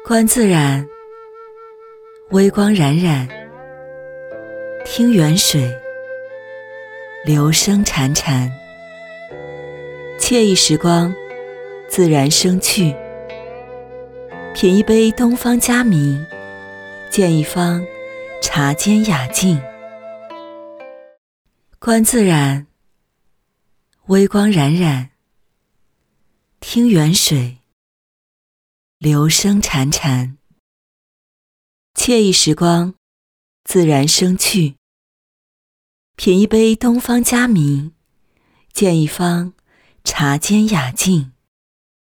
观自然，微光冉冉，听远水流声潺潺，惬意时光自然生趣，品一杯东方佳茗，见一方茶间雅静。观自然，微光冉冉，听远水流声潺潺，惬意时光自然生趣，品一杯东方佳茗，见一方茶间雅静。